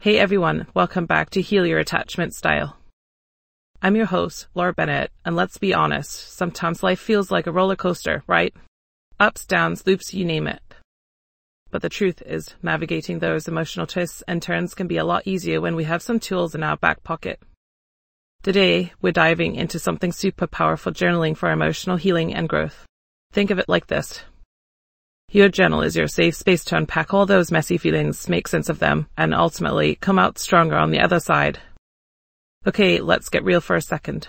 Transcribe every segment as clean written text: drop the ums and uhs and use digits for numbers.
Hey everyone, welcome back to Heal Your Attachment Style. I'm your host, Laura Bennett, and let's be honest, sometimes life feels like a roller coaster, right? Ups, downs, loops, you name it. But the truth is, navigating those emotional twists and turns can be a lot easier when we have some tools in our back pocket. Today, we're diving into something super powerful: journaling for emotional healing and growth. Think of it like this. Your journal is your safe space to unpack all those messy feelings, make sense of them, and ultimately come out stronger on the other side. Okay, let's get real for a second.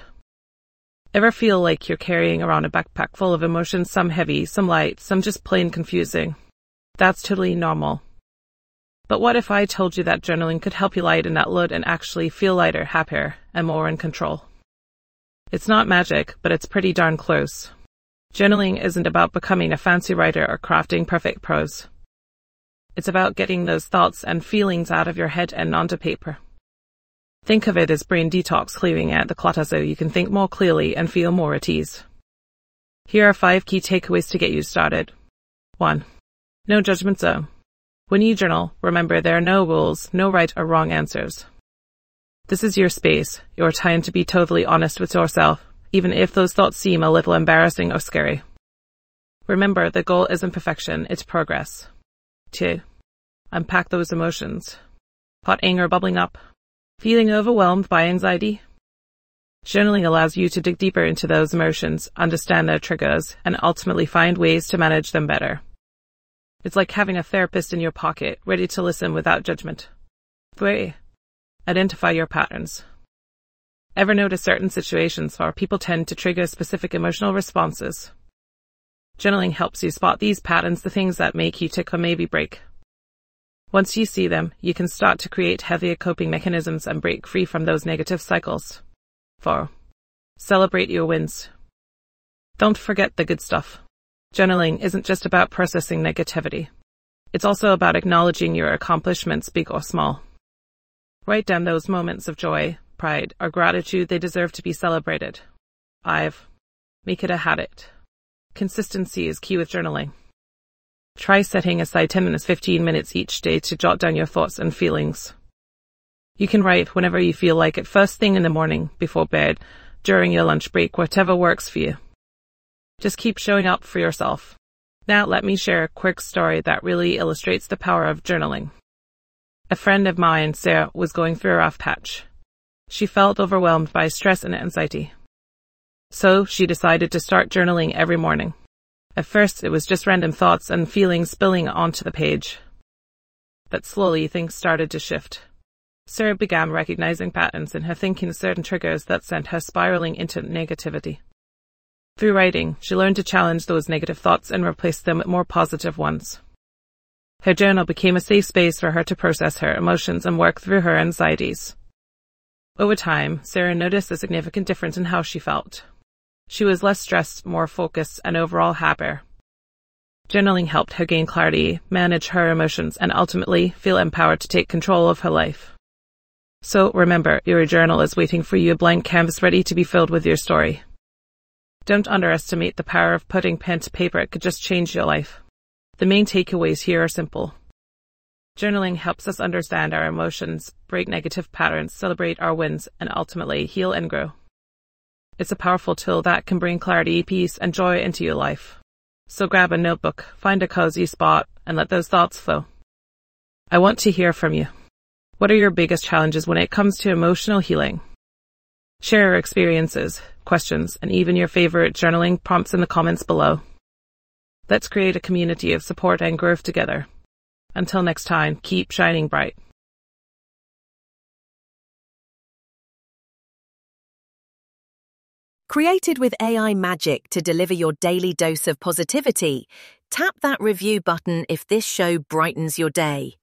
Ever feel like you're carrying around a backpack full of emotions, some heavy, some light, some just plain confusing? That's totally normal. But what if I told you that journaling could help you lighten that load and actually feel lighter, happier, and more in control? It's not magic, but it's pretty darn close. Journaling isn't about becoming a fancy writer or crafting perfect prose. It's about getting those thoughts and feelings out of your head and onto paper. Think of it as brain detox, clearing out the clutter so you can think more clearly and feel more at ease. Here are 5 key takeaways to get you started. 1. No judgment zone. When you journal, remember there are no rules, no right or wrong answers. This is your space, your time to be totally honest with yourself, even if those thoughts seem a little embarrassing or scary. Remember, the goal isn't perfection, it's progress. 2. Unpack those emotions. Hot anger bubbling up. Feeling overwhelmed by anxiety? Journaling allows you to dig deeper into those emotions, understand their triggers, and ultimately find ways to manage them better. It's like having a therapist in your pocket, ready to listen without judgment. 3. Identify your patterns. Ever notice certain situations where people tend to trigger specific emotional responses? Journaling helps you spot these patterns, the things that make you tick or maybe break. Once you see them, you can start to create healthier coping mechanisms and break free from those negative cycles. 4. Celebrate your wins. Don't forget the good stuff. Journaling isn't just about processing negativity. It's also about acknowledging your accomplishments, big or small. Write down those moments of joy, pride, or gratitude. They deserve to be celebrated. 5. Make it a habit. Consistency is key with journaling. Try setting aside 10 minutes, 15 minutes each day to jot down your thoughts and feelings. You can write whenever you feel like it, first thing in the morning, before bed, during your lunch break, whatever works for you. Just keep showing up for yourself. Now let me share a quick story that really illustrates the power of journaling. A friend of mine, Sarah, was going through a rough patch. She felt overwhelmed by stress and anxiety. So she decided to start journaling every morning. At first, it was just random thoughts and feelings spilling onto the page. But slowly, things started to shift. Sarah began recognizing patterns in her thinking, certain triggers that sent her spiraling into negativity. Through writing, she learned to challenge those negative thoughts and replace them with more positive ones. Her journal became a safe space for her to process her emotions and work through her anxieties. Over time, Sarah noticed a significant difference in how she felt. She was less stressed, more focused, and overall happier. Journaling helped her gain clarity, manage her emotions, and ultimately feel empowered to take control of her life. So remember, your journal is waiting for you, a blank canvas ready to be filled with your story. Don't underestimate the power of putting pen to paper. It could just change your life. The main takeaways here are simple. Journaling helps us understand our emotions, break negative patterns, celebrate our wins, and ultimately heal and grow. It's a powerful tool that can bring clarity, peace, and joy into your life. So grab a notebook, find a cozy spot, and let those thoughts flow. I want to hear from you. What are your biggest challenges when it comes to emotional healing? Share your experiences, questions, and even your favorite journaling prompts in the comments below. Let's create a community of support and growth together. Until next time, keep shining bright. Created with AI magic to deliver your daily dose of positivity, tap that review button if this show brightens your day.